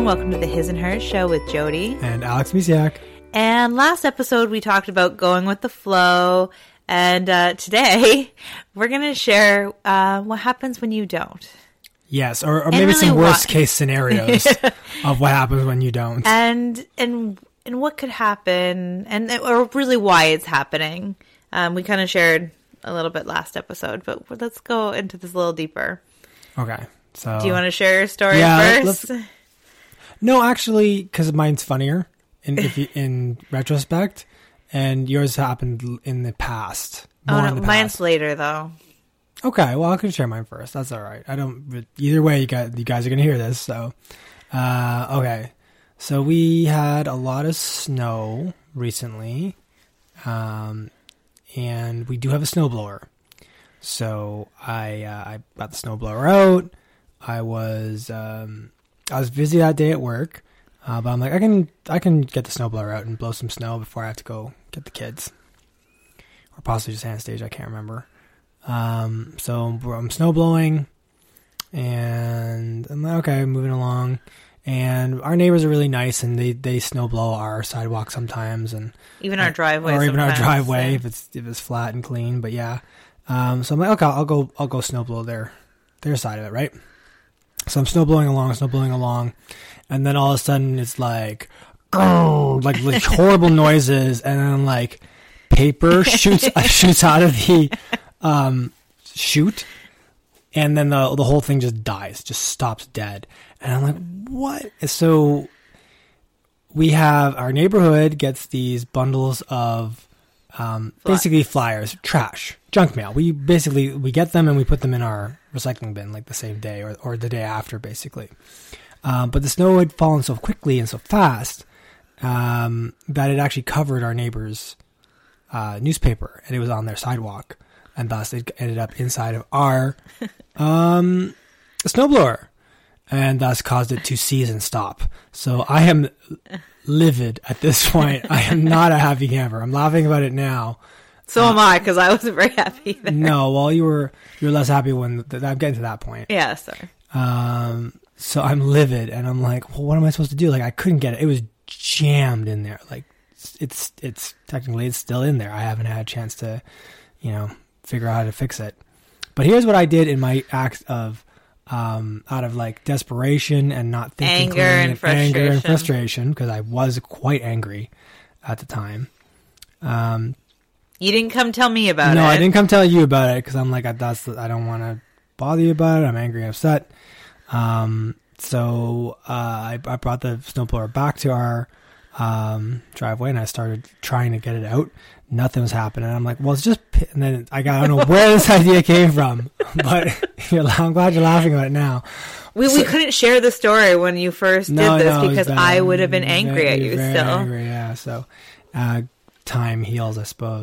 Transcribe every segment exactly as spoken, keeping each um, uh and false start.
Welcome to the His and Hers show with Jody and Alex Misiak. And last episode we talked about going with the flow, and uh, today we're going to share uh, what happens when you don't. Yes, or, or maybe really some worst what? case scenarios of what happens when you don't, and and and what could happen, and or really why it's happening. Um, we kind of shared a little bit last episode, but let's go into this a little deeper. Okay. So, do you want to share your story yeah, first? No, actually, because mine's funnier in if you, in retrospect, and yours happened in the past. Oh, no, mine's later though. Okay, well, I can share mine first. That's all right. I don't. Either way, you guys, you guys are gonna hear this. So, uh, okay. So we had a lot of snow recently, um, and we do have a snowblower. So I uh, I got the snowblower out. I was um, I was busy that day at work, uh, but I'm like I can I can get the snowblower out and blow some snow before I have to go get the kids, or possibly just Anastasia. I can't remember. Um, so I'm snowblowing, and I'm like, okay, moving along. And our neighbors are really nice, and they they snowblow our sidewalk sometimes, and even our driveway, or even our driveway yeah. if it's if it's flat and clean. But yeah, um, so I'm like, okay, I'll go I'll go snowblow their their side of it, right? So I'm snowblowing along, snowblowing along, and then all of a sudden it's like, like like horrible noises, and then like paper shoots shoots out of the um, chute, and then the the whole thing just dies, just stops dead. And I'm like, what? So we have our neighborhood gets these bundles of um, basically flyers, trash, junk mail. We basically we get them and we put them in our recycling bin like the same day or, or the day after, basically. Um, but the snow had fallen so quickly and so fast um, that it actually covered our neighbor's uh, newspaper, and it was on their sidewalk, and thus it ended up inside of our um, snowblower. And thus caused it to seize and stop. So I am livid at this point. I am not a happy camper. I'm laughing about it now. So uh, am I, because I wasn't very happy there. No, well, you were you were less happy when th- I'm getting to that point. Yeah, sorry. Um, so I'm livid, and I'm like, well, what am I supposed to do? Like, I couldn't get it. It was jammed in there. Like, it's it's technically it's still in there. I haven't had a chance to, you know, figure out how to fix it. But here's what I did in my act of. Um, out of like desperation and not thinking anger and frustration. anger and frustration, because I was quite angry at the time. Um, you didn't come tell me about no, it. No, I didn't come tell you about it because I'm like, that's I don't want to bother you about it. I'm angry and upset. Um, so uh, I, I brought the snowblower back to our um, driveway, and I started trying to get it out. Nothing was happening. I'm like, well, it's just, and then I got, I don't know where this idea came from, but you're, I'm glad you're laughing about it now. We so, we couldn't share the story when you first no, did this no, because been, I would have been angry very, at you very still. Angry, yeah. So, uh, time heals, I suppose.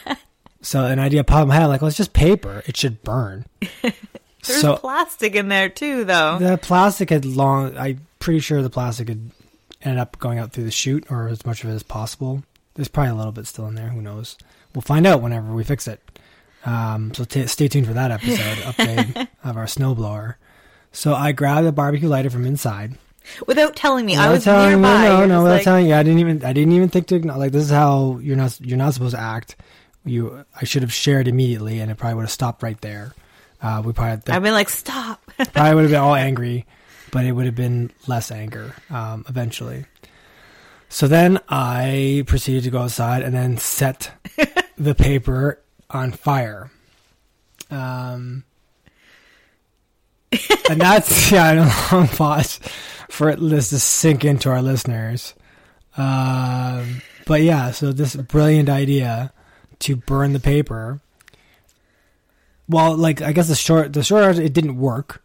So an idea popped in my head, like, well, it's just paper. It should burn. There's so, plastic in there too, though. The plastic had long, I'm pretty sure the plastic had ended up going out through the chute, or as much of it as possible. There's probably a little bit still in there. Who knows? We'll find out whenever we fix it. Um, so t- stay tuned for that episode update of our snowblower. So I grabbed a barbecue lighter from inside. Without telling me, without I was telling nearby. Me, no, no, without like... telling you. I didn't even. I didn't even think to like. This is how you're not. You're not supposed to act. You. I should have shared immediately, and it probably would have stopped right there. Uh, we probably. I've been like, stop. Probably would have been all angry, but it would have been less anger um, eventually. So then I proceeded to go outside and then set the paper on fire. Um, and that's, yeah, a long pause for this to sink into our listeners. Um, but yeah, so this brilliant idea to burn the paper. Well, like, I guess the short, the short answer, it didn't work.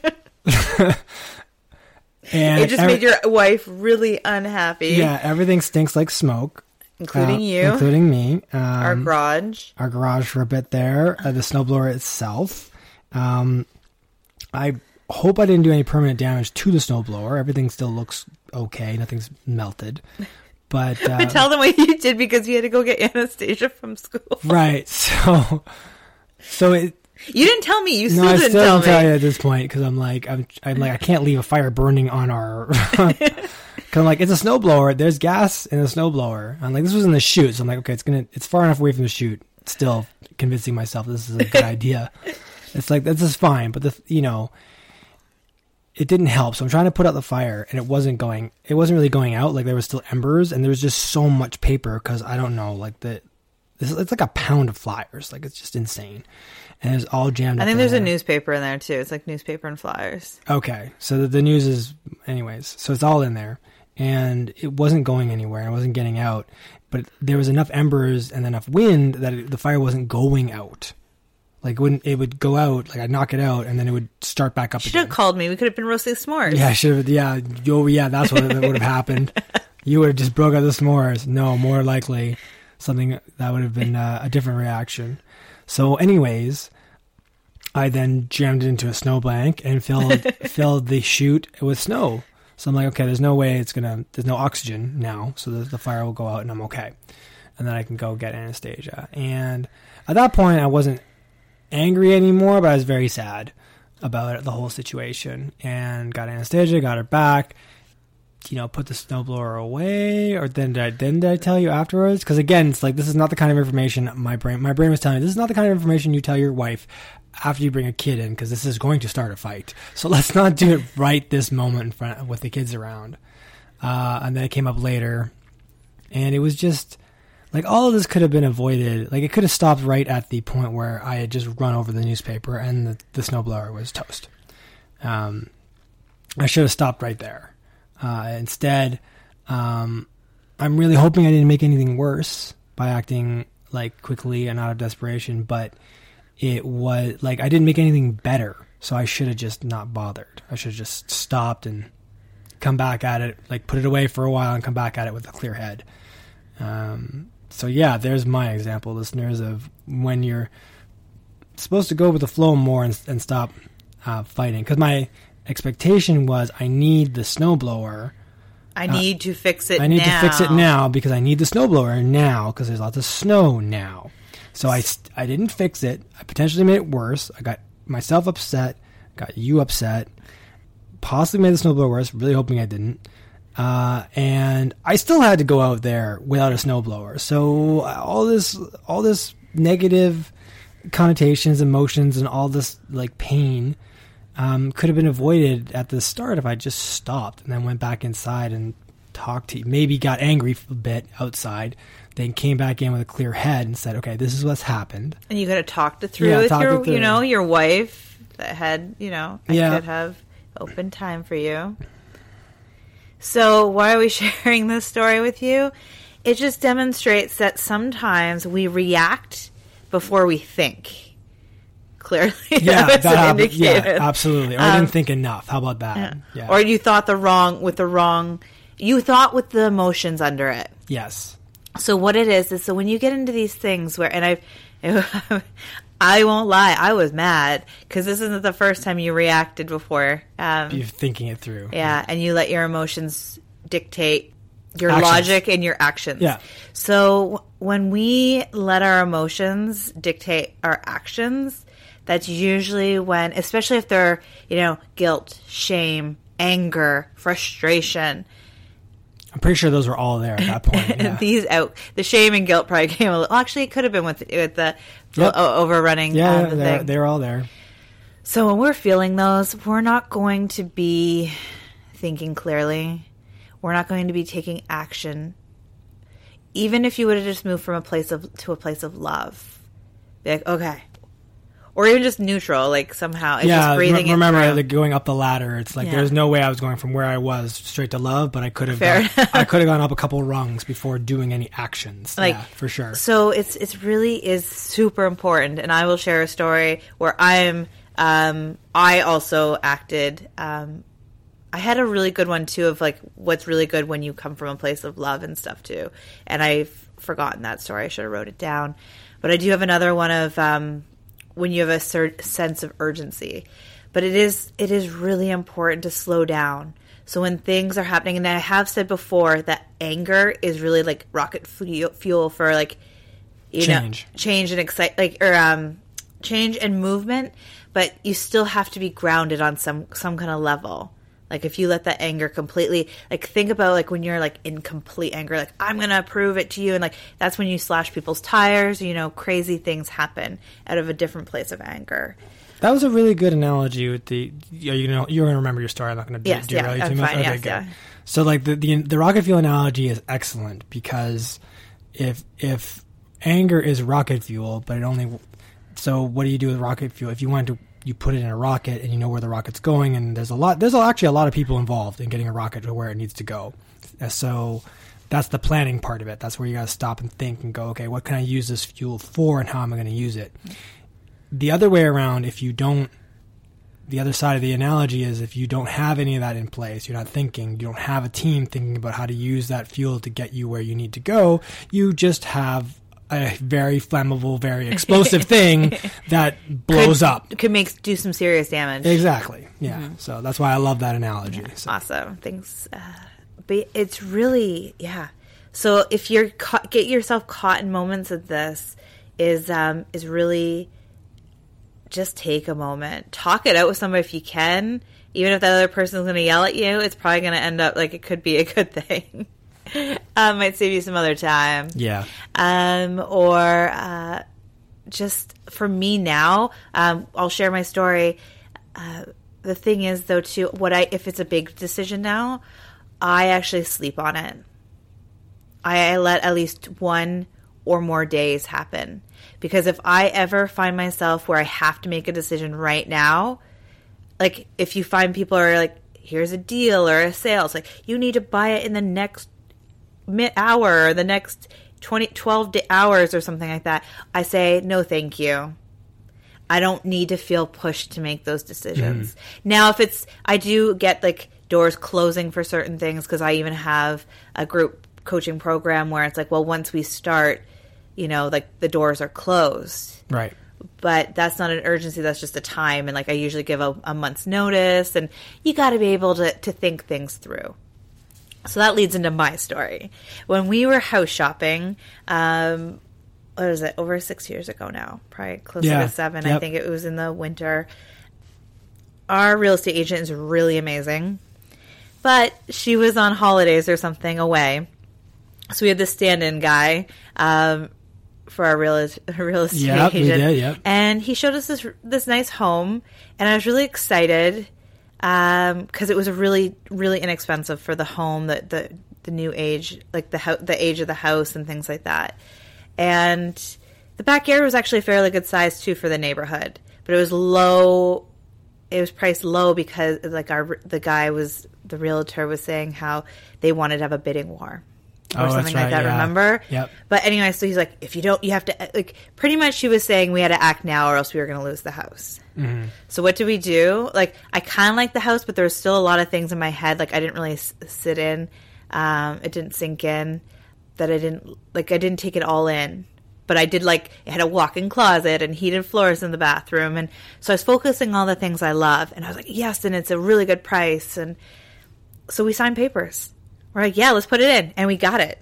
And it just every, made your wife really unhappy. Yeah, everything stinks like smoke. Including uh, you. Including me. Um, our garage. Our garage for a bit there. Uh, the snowblower itself. Um, I hope I didn't do any permanent damage to the snowblower. Everything still looks okay. Nothing's melted. But uh, tell them what you did because you had to go get Anastasia from school. Right. So, so it You didn't tell me. You still no, I didn't still tell didn't tell me. you at this point because I'm like, I'm, I'm like, I can't leave a fire burning on our. Because I'm like, it's a snowblower. There's gas in the snowblower. I'm like, this was in the chute, so I'm like, okay, it's gonna, it's far enough away from the chute. Still convincing myself this is a good idea. It's like this is fine, but the you know, it didn't help. So I'm trying to put out the fire, and it wasn't going. It wasn't really going out. Like there was still embers, and there was just so much paper because I don't know, like the. This, it's like a pound of flyers. Like, it's just insane. And it's all jammed I up think in there's there. a newspaper in there, too. It's like newspaper and flyers. Okay. So the, the news is... Anyways. So it's all in there. And it wasn't going anywhere. It wasn't getting out. But there was enough embers and enough wind that it, the fire wasn't going out. Like, it, wouldn't, it would go out. Like, I'd knock it out, and then it would start back up You should again. have called me. We could have been roasting s'mores. Yeah, I should have... Yeah. Oh, yeah, that's what would have happened. You would have just broke out the s'mores. No, more likely... Something that would have been uh, a different reaction. So anyways, I then jammed it into a snowbank and filled filled the chute with snow. So I'm like, okay, there's no way it's going to, there's no oxygen now. So the, the fire will go out and I'm okay. And then I can go get Anastasia. And at that point, I wasn't angry anymore, but I was very sad about it, the whole situation. And got Anastasia, got her back. You know, put the snowblower away, or then did I, then did I tell you afterwards? Because again, it's like, this is not the kind of information my brain, my brain was telling me, this is not the kind of information you tell your wife after you bring a kid in, because this is going to start a fight. So let's not do it right this moment in front with the kids around. Uh, and then it came up later, and it was just like, all of this could have been avoided. Like, it could have stopped right at the point where I had just run over the newspaper and the, the snowblower was toast. Um, I should have stopped right there. Uh, instead, um, I'm really hoping I didn't make anything worse by acting like quickly and out of desperation, but it was like, I didn't make anything better. So I should have just not bothered. I should have just stopped and come back at it, like put it away for a while and come back at it with a clear head. Um, so yeah, there's my example, listeners, of when you're supposed to go with the flow more and, and stop, uh, fighting. 'Cause my expectation was, I need the snowblower. I need uh, to fix it now. I need now. to fix it now because I need the snowblower now because there's lots of snow now. So I, I didn't fix it. I potentially made it worse. I got myself upset, got you upset, possibly made the snowblower worse, really hoping I didn't. Uh, and I still had to go out there without a snowblower. So all this, all this negative connotations, emotions, and all this like pain Um, could have been avoided at the start if I just stopped and then went back inside and talked to you. Maybe got angry a bit outside, then came back in with a clear head and said, okay, this is what's happened. And you could have talked it through yeah, with your, it through. you know, your wife that had, you know, I yeah. could have open time for you. So why are we sharing this story with you? It just demonstrates that sometimes we react before we think. Clearly, yeah, that that was yeah, indicated. absolutely. Or I Um, didn't think enough. How about that? Yeah. Yeah. Or you thought the wrong with the wrong. You thought with the emotions under it. Yes. So what it is is so when you get into these things where, and I, I won't lie, I was mad because this isn't the first time you reacted before. Um, You're thinking it through. yeah, and you let your emotions dictate your Actions. logic and your actions. Yeah. So when we let our emotions dictate our actions, that's usually when, especially if they're, you know, guilt, shame, anger, frustration. I'm pretty sure those were all there at that point. Yeah. These out, the shame and guilt probably came a little. Well, actually, it could have been with with the Yep. o- overrunning. Yeah, um, yeah the they're, thing. they're all there. So when we're feeling those, we're not going to be thinking clearly. We're not going to be taking action. Even if you would have just moved from a place of to a place of love, be like, okay. Or even just neutral, like somehow. It's yeah, just breathing re- remember it through. like going up the ladder. It's like Yeah. there's no way I was going from where I was straight to love, but I could have Fair. gone, I could have gone up a couple rungs before doing any actions. Like, yeah, for sure. So it's it's really is super important, and I will share a story where I'm um, I also acted. Um, I had a really good one too of like what's really good when you come from a place of love and stuff too, and I've forgotten that story. I should have wrote it down, but I do have another one of um, when you have a certain sense of urgency. But it is it is really important to slow down. So when things are happening, and I have said before that anger is really like rocket fuel, fuel for like you Change. know change and excite like or um change and movement, but you still have to be grounded on some some kind of level. Like if you let that anger completely, like think about like when you're like in complete anger, like I'm going to prove it to you. And like, that's when you slash people's tires, you know, crazy things happen out of a different place of anger. That was a really good analogy with the, you know, you're going to remember your story. I'm not going to yes, derail yeah, you too I'm much. fine, Okay, yes, good. yeah. So like the, the, the rocket fuel analogy is excellent because if, if anger is rocket fuel, but it only, so what do you do with rocket fuel? If you want to, you put it in a rocket and you know where the rocket's going, and there's a lot, there's actually a lot of people involved in getting a rocket to where it needs to go. And so that's the planning part of it. That's where you got to stop and think and go, okay, what can I use this fuel for and how am I going to use it? The other way around, if you don't, the other side of the analogy is if you don't have any of that in place, you're not thinking, you don't have a team thinking about how to use that fuel to get you where you need to go, you just have a very flammable, very explosive thing that blows could, up. Could make do some serious damage. Exactly. Yeah. Mm-hmm. So that's why I love that analogy. Yeah, so. Awesome. Thanks. Uh, but it's really, yeah. So if you're ca- get yourself caught in moments of this, is um, is really just take a moment, talk it out with somebody if you can. Even if that other person's going to yell at you, it's probably going to end up like it could be a good thing. um, might save you some other time. Yeah. Um, or uh, just for me now, um, I'll share my story. Uh, the thing is, though, too, what I if it's a big decision now, I actually sleep on it. I, I let at least one or more days happen. Because if I ever find myself where I have to make a decision right now, like if you find people are like, here's a deal or a sale, it's like, you need to buy it in the next hour or the next twenty, twelve hours or something like that, I say, no, thank you. I don't need to feel pushed to make those decisions. Mm. Now, if it's, I do get like doors closing for certain things because I even have a group coaching program where it's like, well, once we start, you know, like the doors are closed. Right. But that's not an urgency. That's just a time. And like I usually give a, a month's notice, and you got to be able to, to think things through. So that leads into my story. When we were house shopping, um, what was it, over six years ago now, probably closer yeah. to seven. Yep. I think it was in the winter. Our real estate agent is really amazing, but she was on holidays or something away. So we had this stand-in guy um, for our real, real estate yep, agent. We did, yep. And he showed us this this nice home, and I was really excited because um, it was a really, really inexpensive for the home, the the, the new age, like the ho- the age of the house and things like that. And the backyard was actually a fairly good size too for the neighborhood, but it was low. It was priced low because like our the guy was the realtor was saying how they wanted to have a bidding war. Or oh, something right, like that, yeah. remember? Yep. But anyway, so he's like, if you don't, you have to, like, pretty much she was saying we had to act now or else we were going to lose the house. Mm-hmm. So what do we do? Like, I kind of like the house, but there was still a lot of things in my head, like, I didn't really s- sit in. Um, it didn't sink in. That I didn't, like, I didn't take it all in. But I did, like, it had a walk-in closet and heated floors in the bathroom. And so I was focusing on all the things I love. And I was like, yes, and it's a really good price. And so we signed papers. We're like, yeah, let's put it in. And we got it.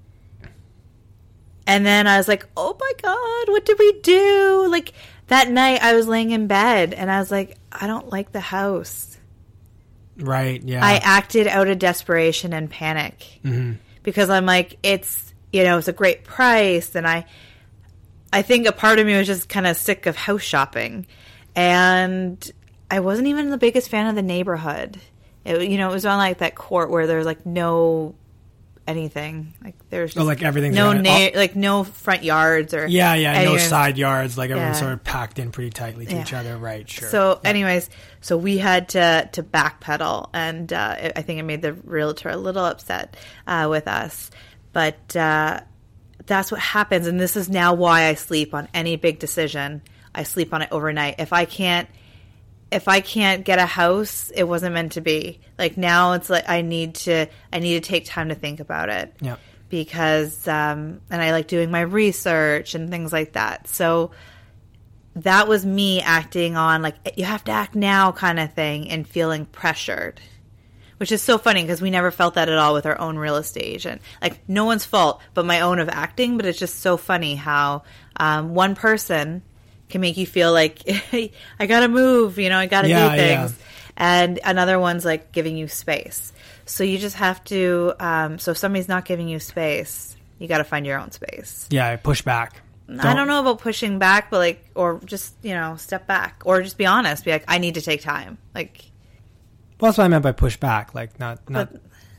And then I was like, oh my God, what did we do? Like that night I was laying in bed and I was like, I don't like the house. Right, yeah. I acted out of desperation and panic mm-hmm. because I'm like, it's, you know, it's a great price. And I, I think a part of me was just kind of sick of house shopping. And I wasn't even the biggest fan of the neighborhood. It, you know, it was on like that court where there's like no anything, like there's just oh, like everything's no na- na- like no front yards or yeah yeah anything. No side yards, like everyone's Yeah. sort of packed in pretty tightly to Yeah. each other, right? Sure. So yeah. anyways, so we had to to backpedal, and uh, it, I think it made the realtor a little upset uh, with us, but uh, that's what happens, and this is now why I sleep on any big decision. I sleep on it overnight. If I can't If I can't get a house, it wasn't meant to be. Like now it's like I need to I need to take time to think about it. Yeah. Because um and I like doing my research and things like that. So that was me acting on like you have to act now kind of thing and feeling pressured. Which is so funny because we never felt that at all with our own real estate agent. Like no one's fault but my own of acting, but it's just so funny how um one person can make you feel like I gotta move, you know, I gotta Yeah, do things. yeah. And another one's like giving you space. So you just have to, um, so if somebody's not giving you space, you got to find your own space. Yeah, push back. Don't. I don't know about pushing back, but like, or just, you know, step back or just be honest. Be like, I need to take time. Like, well, that's what I meant by push back. Like, not, not.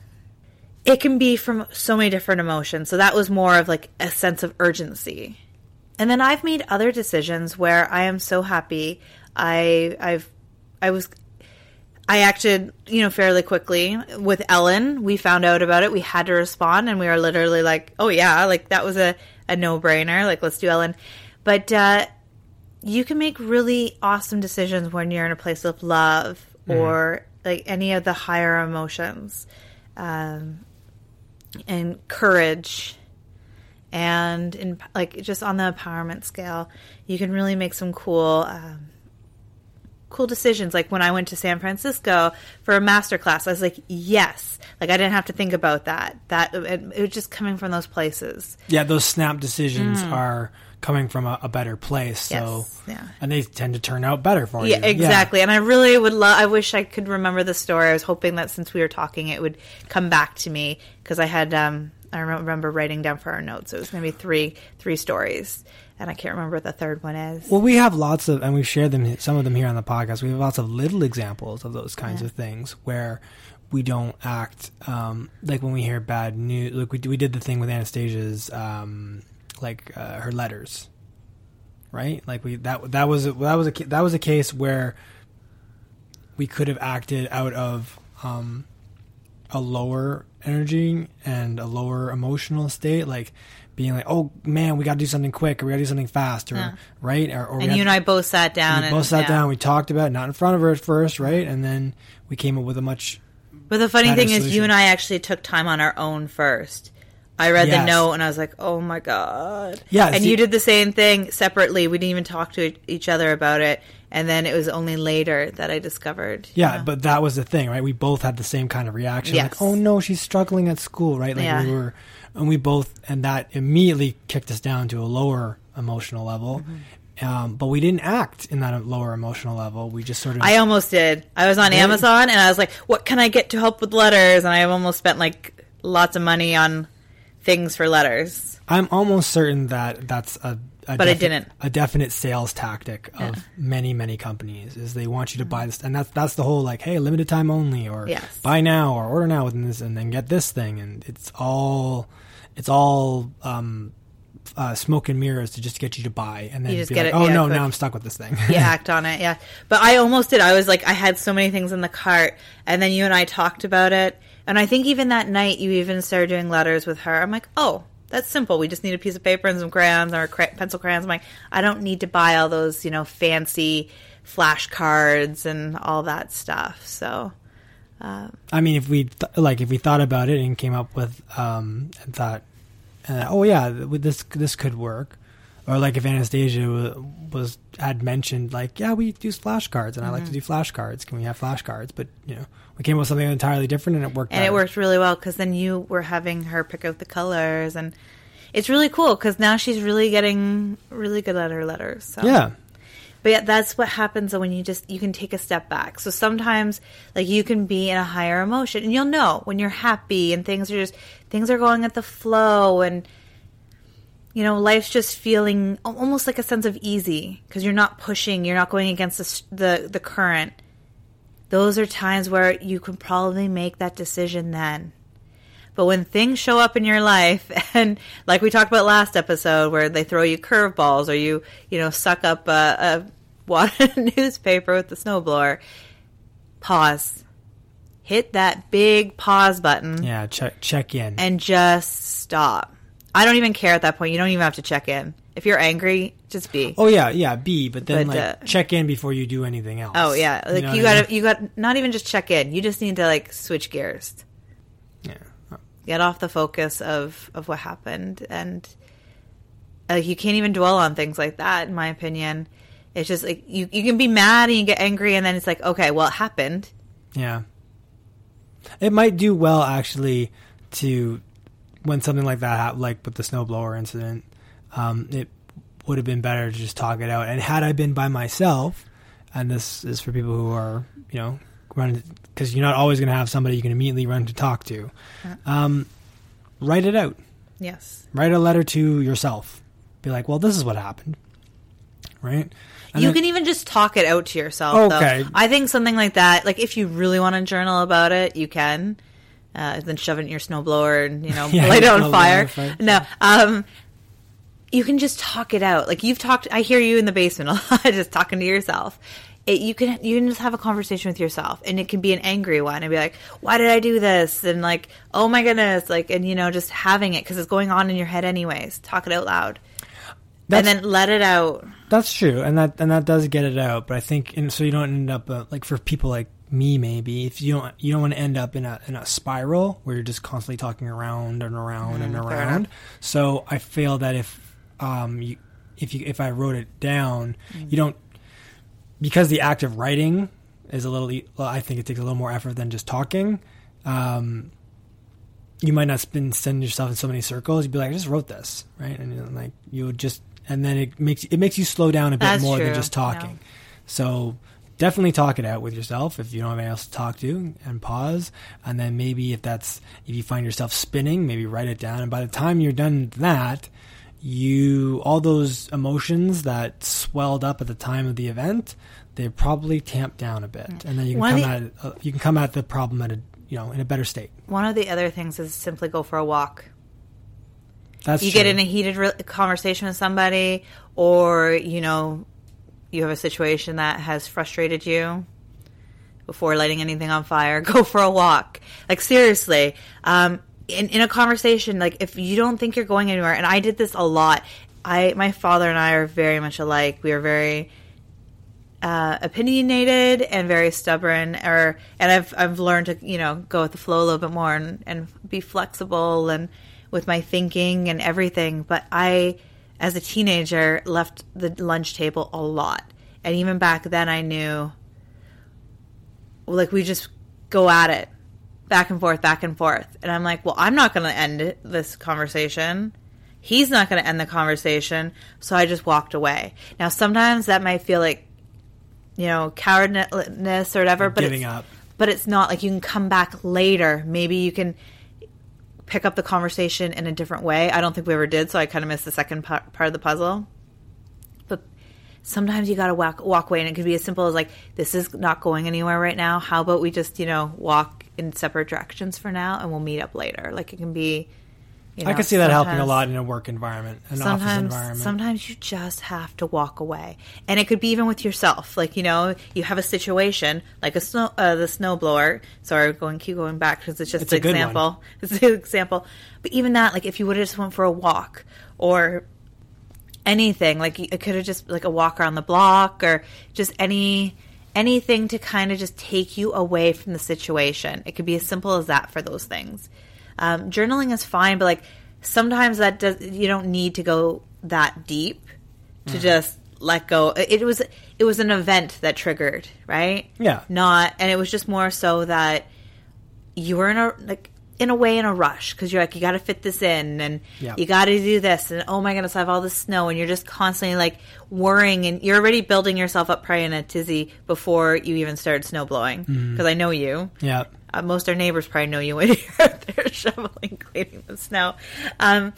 It can be from so many different emotions. So that was more of like a sense of urgency. And then I've made other decisions where I am so happy. I, I've, I was, I acted, you know, fairly quickly with Ellen. We found out about it. We had to respond, and we were literally like, "Oh yeah, like that was a, a no brainer. Like let's do Ellen." But uh, you can make really awesome decisions when you're in a place of love mm-hmm. or like any of the higher emotions, um, and courage, and in like just on the empowerment scale, you can really make some cool. Um, cool decisions. Like when I went to San Francisco for a master class, I was like, yes. Like I didn't have to think about that. That it, it was just coming from those places. Yeah, those snap decisions mm. are coming from a, a better place. So, yes, yeah. And they tend to turn out better for yeah, you. Exactly. Yeah. And I really would love, I wish I could remember the story. I was hoping that since we were talking, it would come back to me because I had, um, I remember writing down for our notes. It was going to be three, three stories. And I can't remember what the third one is. Well, we have lots of, and we've shared them, some of them here on the podcast. We have lots of little examples of those kinds yeah. of things where we don't act, um, like when we hear bad news. Like we we did the thing with Anastasia's, um, like uh, her letters, right? Like we that that was a, that was a that was a case where we could have acted out of um, a lower energy and a lower emotional state, like. Being like, oh man, we got to do something quick, or we got to do something fast, or yeah. right, or, or and you and I both sat down. We and both sat yeah. down. We talked about it, not in front of her at first, right, and then we came up with a much. But the funny thing solution. is, you and I actually took time on our own first. I read yes. the note and I was like, oh my god, yeah. And see, you did the same thing separately. We didn't even talk to each other about it, and then it was only later that I discovered. Yeah, know? But that was the thing, right? We both had the same kind of reaction, yes. like, oh no, she's struggling at school, right? Like yeah. we were. And we both, and that immediately kicked us down to a lower emotional level. Mm-hmm. Um, but we didn't act in that lower emotional level. We just sort of... I almost did. I was on did. Amazon, and I was like, what can I get to help with letters? And I almost spent, like, lots of money on things for letters. I'm almost certain that that's a... a but defi- I didn't. A definite sales tactic of yeah. many, many companies is they want you to buy this. And that's, that's the whole, like, hey, limited time only, or yes. buy now, or order now within this, and then get this thing. And it's all... It's all um, uh, smoke and mirrors to just get you to buy, and then you just be get like, it, "Oh yeah, no, quick. now I'm stuck with this thing." You act on it, yeah. But I almost did. I was like, I had so many things in the cart, and then you and I talked about it, and I think even that night you even started doing letters with her. I'm like, oh, that's simple. We just need a piece of paper and some crayons or cray- pencil crayons. I'm like, I don't need to buy all those, you know, fancy flashcards and all that stuff. So. Um, I mean, if we th- like, if we thought about it and came up with, um, and thought, uh, oh yeah, this this could work, or like if Anastasia was, was had mentioned, like, yeah, we use flashcards, and mm-hmm. I like to do flashcards. Can we have flashcards? But you know, we came up with something entirely different, and it worked. And better. It worked really well because then you were having her pick out the colors, and it's really cool because now she's really getting really good at her letters. So. Yeah. But yeah, that's what happens when you just, you can take a step back. So sometimes, like, you can be in a higher emotion, and you'll know when you're happy and things are just, things are going at the flow, and, you know, life's just feeling almost like a sense of easy because you're not pushing, you're not going against the, the, the current. Those are times where you can probably make that decision then. But when things show up in your life, and like we talked about last episode, where they throw you curveballs, or you, you know, suck up a, a water newspaper with the snowblower, pause. Hit that big pause button. Yeah, check check in. And just stop. I don't even care at that point. You don't even have to check in. If you're angry, just be. Oh yeah, yeah, be. But then but, like uh, check in before you do anything else. Oh yeah, like you, know you gotta, I mean? you got not even just check in. You just need to like switch gears. Yeah. Get off the focus of, of what happened, and like you can't even dwell on things like that. In my opinion, it's just like you you can be mad and you get angry, and then it's like, okay, well, it happened. Yeah, it might do well actually to when something like that happened, like with the snowblower incident. Um, it would have been better to just talk it out. And had I been by myself, and this is for people who are, you know, running, because you're not always going to have somebody you can immediately run to talk to. Um, write it out. Yes. Write a letter to yourself. Be like, well, this is what happened. Right? And you then, can even just talk it out to yourself. Okay. Though. I think something like that, like if you really want to journal about it, you can. Uh, then shove it in your snowblower and, you know, yeah, light it on fire. fire. No. Um, you can just talk it out. Like you've talked, I hear you in the basement a lot, just talking to yourself. It, you can you can just have a conversation with yourself, and it can be an angry one, and be like, "Why did I do this?" And like, "Oh my goodness!" Like, and you know, just having it because it's going on in your head anyways. Talk it out loud, That's, and then let it out. That's true, and that and that does get it out. But I think, and so you don't end up uh, like for people like me, maybe if you don't you don't want to end up in a in a spiral where you're just constantly talking around and around mm, and around. So I feel that if um you if you if I wrote it down, mm. you don't. Because the act of writing is a little, well, I think it takes a little more effort than just talking. Um, you might not spin, send yourself in so many circles. You'd be like, I just wrote this, right? And you know, like you would just, and then it makes it makes you slow down a bit That's more true. than just talking. No. So definitely talk it out with yourself if you don't have anyone else to talk to, and pause. And then maybe if that's if you find yourself spinning, maybe write it down. And by the time you're done with that, you all those emotions that swelled up at the time of the event, they're probably tamped down a bit, and then you can One come the, at it, uh, you can come at the problem at a you know in a better state. One of the other things is simply go for a walk. That's you true. get in a heated re- conversation with somebody, or you know you have a situation that has frustrated you. Before lighting anything on fire, go for a walk. Like seriously. Um, In, in a conversation, like if you don't think you're going anywhere, and I did this a lot. I, my father and I are very much alike. We are very uh, opinionated and very stubborn. Or and I've I've learned to you know go with the flow a little bit more and, and be flexible and with my thinking and everything. But I, as a teenager, left the lunch table a lot, and even back then, I knew like we just go at it. Back and forth, back and forth. And I'm like, well, I'm not going to end this conversation. He's not going to end the conversation. So I just walked away. Now, sometimes that might feel like, you know, cowardness or whatever. But Giving it's, up. But it's not. Like, you can come back later. Maybe you can pick up the conversation in a different way. I don't think we ever did, so I kind of missed the second part, part of the puzzle. But sometimes you got to walk, walk away, and it could be as simple as, like, this is not going anywhere right now. How about we just, you know, walk in separate directions for now, and we'll meet up later. Like it can be, you know, I can see that helping a lot in a work environment, an office environment. Sometimes you just have to walk away, and it could be even with yourself. Like you know, you have a situation like a snow, uh, the snowblower. Sorry, going keep going back because it's just it's an example. It's an example, but even that, like if you would have just went for a walk or anything, like it could have just like a walk around the block or just any. Anything to kind of just take you away from the situation. It could be as simple as that for those things. Um, journaling is fine, but like sometimes that does you don't need to go that deep to mm. just let go. It, it was it was an event that triggered, right? Yeah. Not, and it was just more so that you were in a like in a way in a rush because you're like you got to fit this in and yeah. you got to do this and oh my goodness I have all this snow and you're just constantly like worrying and you're already building yourself up probably in a tizzy before you even started snow blowing because mm-hmm. I know you yeah uh, most of our neighbors probably know you when you're out there shoveling cleaning the snow um,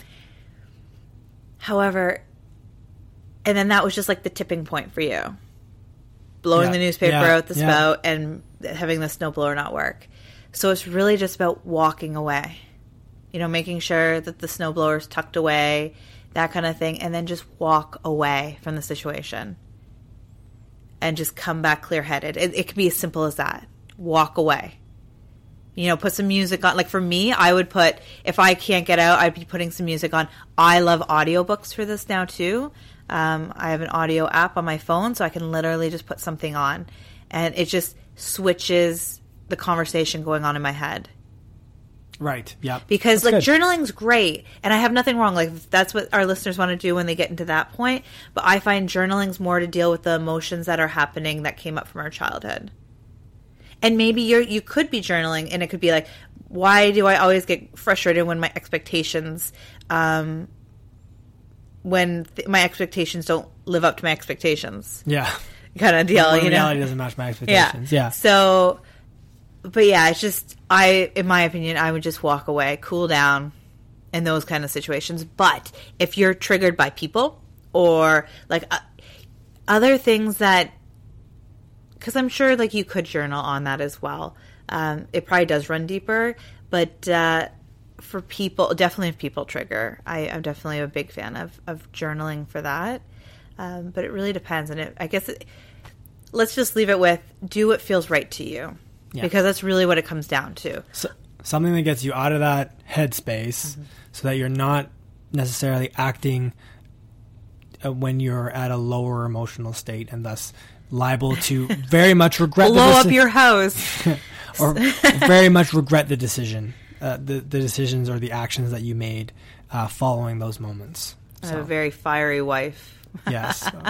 however and then that was just like the tipping point for you blowing yeah. the newspaper yeah. out the yeah. spout and having the snowblower not work. So it's really just about walking away, you know, making sure that the snowblower is tucked away, that kind of thing, and then just walk away from the situation and just come back clear-headed. It, it could be as simple as that. Walk away. You know, put some music on. Like for me, I would put, if I can't get out, I'd be putting some music on. I love audiobooks for this now too. Um, I have an audio app on my phone, so I can literally just put something on. And it just switches the conversation going on in my head. Right. Yeah. Because that's like good. Journaling's great, and I have nothing wrong. Like if that's what our listeners want to do when they get into that point. But I find journaling's more to deal with the emotions that are happening that came up from our childhood. And maybe you're you could be journaling, and it could be like, why do I always get frustrated when my expectations um, when th- my expectations don't live up to my expectations. Yeah. Kind of deal, when you know. Reality doesn't match my expectations. Yeah. yeah. So, but yeah, it's just, I, in my opinion, I would just walk away, cool down in those kind of situations. But if you're triggered by people or like uh, other things that, because I'm sure like you could journal on that as well. Um, it probably does run deeper, but uh, for people, definitely if people trigger, I, I'm definitely a big fan of, of journaling for that. Um, but it really depends. And it, I guess it, let's just leave it with do what feels right to you. Yeah. Because that's really what it comes down to. So, something that gets you out of that headspace mm-hmm. so that you're not necessarily acting uh, when you're at a lower emotional state and thus liable to very much regret blow the deci- up your house or very much regret the decision, uh, the, the decisions or the actions that you made uh, following those moments. So. I have a very fiery wife. Yes. So.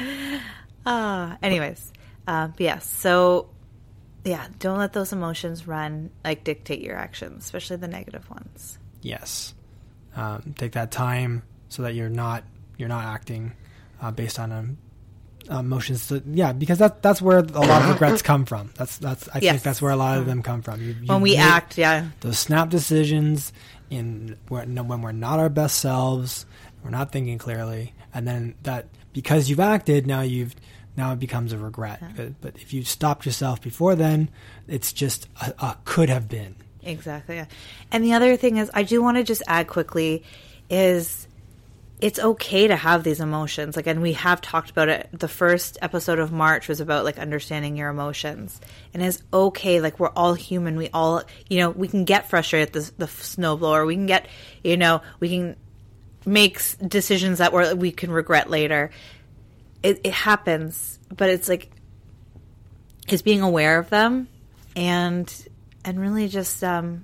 uh, anyways, uh, yes. So, yeah, don't let those emotions run, like dictate your actions, especially the negative ones. Yes. Um, take that time so that you're not you're not acting uh, based on um, emotions. To, yeah, because that that's where a lot of regrets come from. That's that's I yes. think that's where a lot of them come from. You, you when we act, yeah, those snap decisions in when when we're not our best selves, we're not thinking clearly. And then that, because you've acted, now you've now it becomes a regret. Yeah. But, but if you stopped yourself before then, it's just a, a could have been. Exactly. Yeah. And the other thing is, I do want to just add quickly, is it's okay to have these emotions. Like, and we have talked about it. The first episode of March was about like understanding your emotions, and it's okay. Like, we're all human. We all, you know, we can get frustrated at the, the snowblower. We can get, you know, we can makes decisions that we're, we can regret later. It, it happens, but it's like, it's being aware of them and, and really just, um,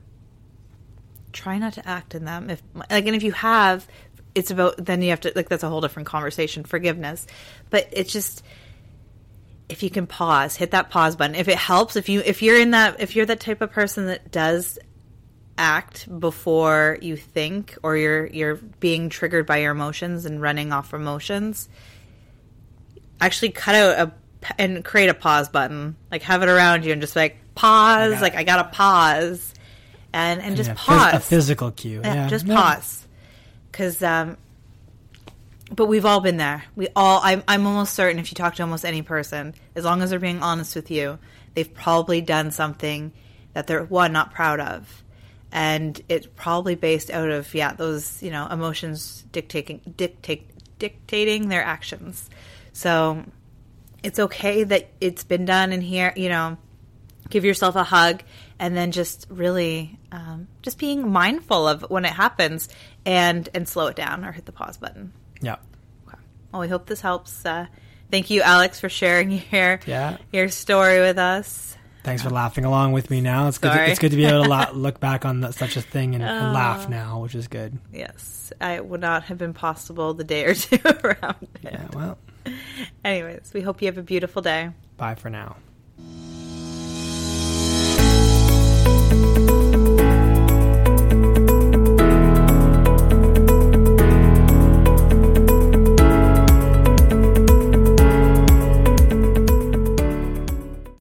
try not to act in them. If like, and if you have, it's about, then you have to, like, that's a whole different conversation, forgiveness, but it's just, if you can pause, hit that pause button. If it helps, if you, if you're in that, if you're that type of person that does act before you think, or you're you're being triggered by your emotions and running off emotions, actually cut out a and create a pause button, like have it around you and just like pause, I gotta, like I gotta pause and and just yeah, pause, a physical cue. yeah, yeah. just yeah. pause, because um but we've all been there. We all I'm I'm almost certain if you talk to almost any person, as long as they're being honest with you, they've probably done something that they're one not proud of. And it's probably based out of, yeah, those, you know, emotions dictating dictate dictating their actions. So it's okay that it's been done, and here, you know, give yourself a hug, and then just really um, just being mindful of when it happens, and and slow it down or hit the pause button. Yeah. Okay. Well, we hope this helps. Uh, thank you, Alex, for sharing your yeah. your story with us. Thanks for laughing along with me now. It's good to, it's good to be able to la- look back on the, such a thing and, uh, and laugh now, which is good. Yes. It would not have been possible the day or two around it. Yeah, well. Anyways, we hope you have a beautiful day. Bye for now.